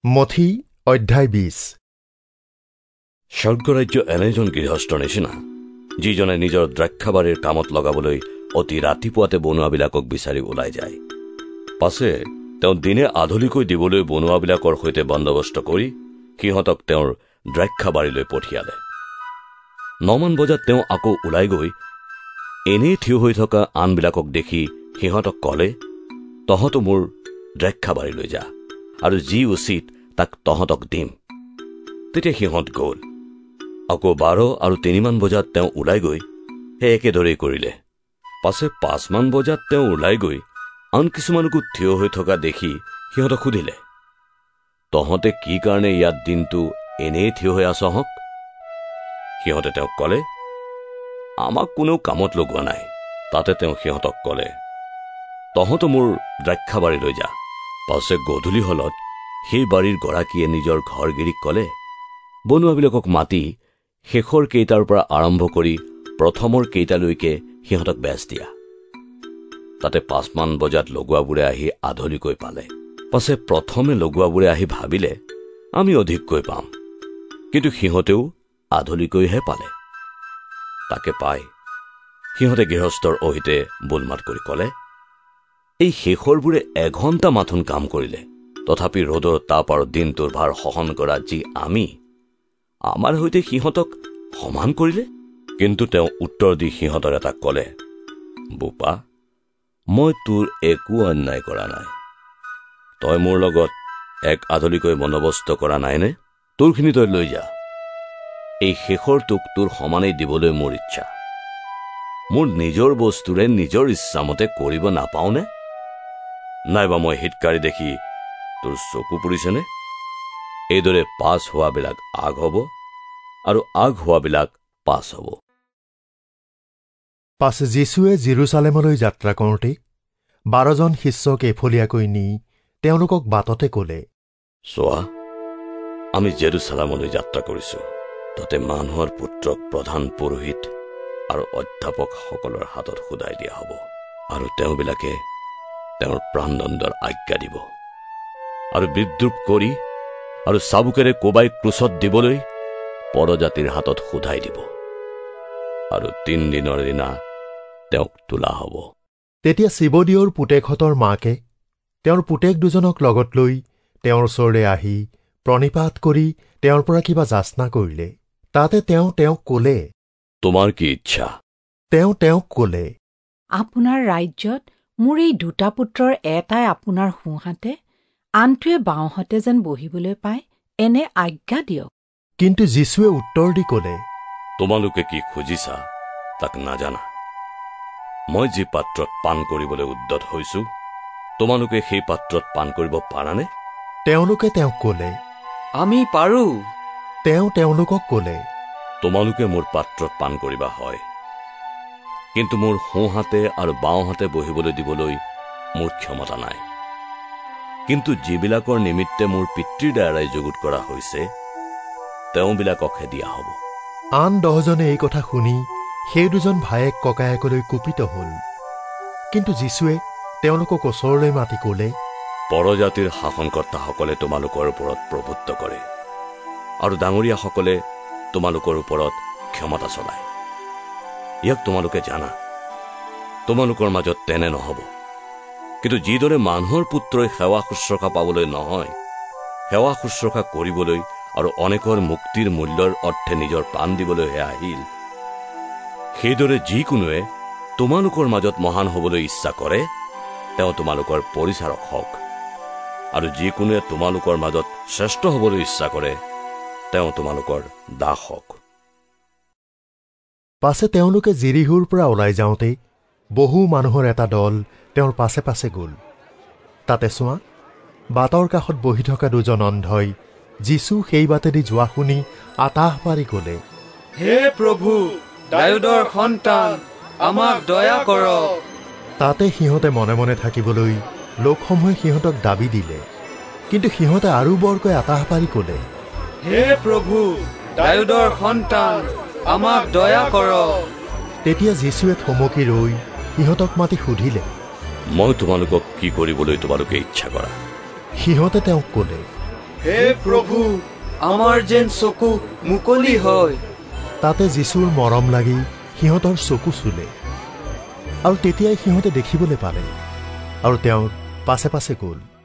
মথি অধ্যায় 20। স্বৰ্গৰাজ্য এনে এজন গৃহস্থৰ নিচিনা যিজনে নিজৰ দ্ৰাক্ষাবাৰীৰ কামত লগাবলৈ অতি ৰাতিপুৱাতে বনুৱাবিলাকক বিচাৰি ওলাই যায়। পাছে তেওঁ দিনে আধলিকৈ দিবলৈ বনুৱাবিলাকৰ সৈতে বন্দবস্ত কৰি সিহঁতক তেওঁৰ দ্ৰাক্ষাবাৰীলৈ পঠিয়ালে। 9 মান বজাত তেওঁ আকৌ ওলাই গৈ এনেই থিয় হৈ থকা আনবিলাকক দেখি সিহঁতক ক'লে, তহঁতো মোৰ দ্ৰাক্ষাবাৰীলৈ যা, আৰু যি উচিত তাক তহঁতক দিম। তেতিয়া সিহঁত গ'ল। আকৌ 12 আৰু 3 মান বজাত তেওঁ ওলাই গৈ সেই একেদৰেই কৰিলে। পাছে 5 মান বজাত তেওঁ ওলাই গৈ আন কিছুমানকো থিয় হৈ থকা দেখি সিহঁতক সুধিলে, তহঁতে কি কাৰণে ইয়াত দিনটো এনেই থিয় হৈ আছহঁক? সিহঁতে তেওঁক ক'লে, আমাক কোনেও কামত লগোৱা নাই। তাতে তেওঁ সিহঁতক ক'লে, তহঁতো মোৰ দ্ৰাক্ষাবাৰীলৈ যা। পাছে গধূলি হলত সেই বাৰীৰ গৰাকীয়ে নিজৰ ঘৰগিৰিক ক'লে, বনুৱাবিলাকক মাতি শেষৰ কেইটাৰ পৰা আৰম্ভ কৰি প্ৰথমৰ কেইটালৈকে সিহঁতক বেচ দিয়া। তাতে 5 মান বজাত লগোৱাবোৰে আহি আধলিকৈ পালে। পাছে প্ৰথমে লগোৱাবোৰে আহি ভাবিলে, আমি অধিককৈ পাম, কিন্তু সিহঁতেও আধলিকৈহে পালে। তাকে পাই সিহঁতে গৃহস্থৰ অহিতে বোলমাত কৰি ক'লে, এই শেষৰবোৰে 1 ঘণ্টা মাথোন কাম কৰিলে, তথাপি ৰ'দৰ তাপ আৰু দিনটোৰ ভাৰ সহন কৰা যি আমি, আমাৰ সৈতে সিহঁতক সমান কৰিলে। কিন্তু তেওঁ উত্তৰ দি সিহঁতৰ এটা ক'লে, বোপা, মই তোৰ একো অন্যায় কৰা নাই। তই মোৰ লগত 1 আধলিকৈ বন্দবস্ত কৰা নাইনে? তোৰখিনি তই লৈ যা। এই শেষৰটোক তোৰ সমানেই দিবলৈ মোৰ ইচ্ছা। মোৰ নিজৰ বস্তুৰে নিজৰ ইচ্ছামতে কৰিব নাপাওনে? নাইবা মই হিতকাৰী দেখি তোৰ চকু পৰিছেনে? এইদৰে পাছ হোৱাবিলাক আগ হ'ব আৰু আগ হোৱাবিলাক পাছ হ'ব। পাছে যীশুৱে জেৰুজালেমলৈ যাত্ৰা কৰোঁতে 12জন শিষ্যক এফলীয়াকৈ নি তেওঁলোকক বাটতে ক'লে, চোৱা, আমি জেৰুজালেমলৈ যাত্ৰা কৰিছো। তাতে মানুহৰ পুত্ৰক প্ৰধান পুৰোহিত আৰু অধ্যাপকসকলৰ হাতত সুধাই দিয়া হ'ব, আৰু তেওঁবিলাকে তেওঁৰ প্ৰাণদণ্ডৰ আজ্ঞা দিব, আৰু বিদ্ৰূপ কৰি আৰু চাবুকেৰে কোবাই ক্ৰুচত দিবলৈ পৰজাতিৰ হাতত সুধাই দিব, আৰু 3 দিনৰ দিনা তেওঁক তোলা হ'ব। তেতিয়া চিবদিয়ৰ পুতেকহঁতৰ মাকে তেওঁৰ পুতেক দুজনক লগত লৈ তেওঁৰ ওচৰলৈ আহি প্ৰণিপাত কৰি তেওঁৰ পৰা কিবা যাচনা কৰিলে। তাতে তেওঁ তেওঁক ক'লে, তোমাৰ কি ইচ্ছা? তেওঁ তেওঁক ক'লে, আপোনাৰ ৰাজ্যত মোৰ এই 2টা পুত্ৰৰ এটাই আপোনাৰ সোঁহাতে, আনটোৱে বাওঁহাতে যেন বহিবলৈ পায়, এনে আজ্ঞা দিয়ক। কিন্তু যীশুৱে উত্তৰ দি ক'লে, তোমালোকে কি খুজিছা তাক নাজানা। মই যি পাত্ৰত পান কৰিবলৈ উদ্যত হৈছো, তোমালোকে সেই পাত্ৰত পান কৰিব পাৰানে? তেওঁলোকে তেওঁক ক'লে, আমি পাৰো। তেওঁ তেওঁলোকক ক'লে, তোমালোকে মোৰ পাত্ৰত পান কৰিবা হয়, কিন্তু মোৰ সোঁহাতে আৰু বাওঁহাতে বহিবলৈ দিবলৈ মোৰ ক্ষমতা নাই। কিন্তু যিবিলাকৰ নিমিত্তে মোৰ পিতৃৰ দ্বাৰাই যুগুত কৰা হৈছে, তেওঁবিলাককহে দিয়া হ'ব। আন 10জনে এই কথা শুনি সেই 2জন ভায়েক ককায়েকলৈ কুপিত হ'ল। কিন্তু যীশুৱে তেওঁলোকক ওচৰলৈ মাতি ক'লে, পৰজাতিৰ শাসনকৰ্তাসকলে তোমালোকৰ ওপৰত প্ৰভুত্ব কৰে, আৰু ডাঙৰীয়াসকলে তোমালোকৰ ওপৰত ক্ষমতা চলায়। ইয়াক তোমালোকে জানা। তোমালোকৰ মাজত তেনে নহ'ব। কিন্তু যিদৰে মানুহৰ পুত্ৰই সেৱা শুশ্ৰূষা পাবলৈ নহয়, সেৱা শুশ্ৰূষা কৰিবলৈ আৰু অনেকৰ মুক্তিৰ মূল্যৰ অৰ্থে নিজৰ প্ৰাণ দিবলৈহে আহিল, সেইদৰে যিকোনোৱে তোমালোকৰ মাজত মহান হ'বলৈ ইচ্ছা কৰে, তেওঁ তোমালোকৰ পৰিচাৰক হওক, আৰু যিকোনোৱে তোমালোকৰ মাজত শ্ৰেষ্ঠ হ'বলৈ ইচ্ছা কৰে, তেওঁ তোমালোকৰ দাস হওক। পাছে তেওঁলোকে জিৰিহুৰ পৰা ওলাই যাওঁতে বহু মানুহৰ এটা দল তেওঁৰ পাছে পাছে গ'ল। তাতে চোৱা, বাটৰ কাষত বহি থকা 2জন অন্ধই যীশু সেই বাটেদি যোৱা শুনি আতাহ পাৰি ক'লে, হে প্ৰভু, দাউদৰ সন্তান, আমাক দয়া কৰক। তাতে সিহঁতে মনে মনে থাকিবলৈ লোকসমূহে সিহঁতক দাবী দিলে। কিন্তু সিহঁতে আৰু বৰকৈ আতাহ পাৰি ক'লে, হে প্ৰভু, দাউদৰ সন্তান, আমাক দয়া কৰক। তেতিয়া যীশুৱে থমকি ৰৈ সিহঁতক মাতি সুধিলে, মই তোমালোকক কি কৰিবলৈ তোমালোকে ইচ্ছা কৰা? সিহঁতে তেওঁক ক'লে, হে প্ৰভু আমাৰ যেন চকু মুকলি হয়। তাতে যীশুৰ মৰম লাগি সিহঁতৰ চকু চুলে আৰু তেতিয়াই সিহঁতে দেখিবলৈ পালে আৰু তেওঁৰ পাছে পাছে গ'ল।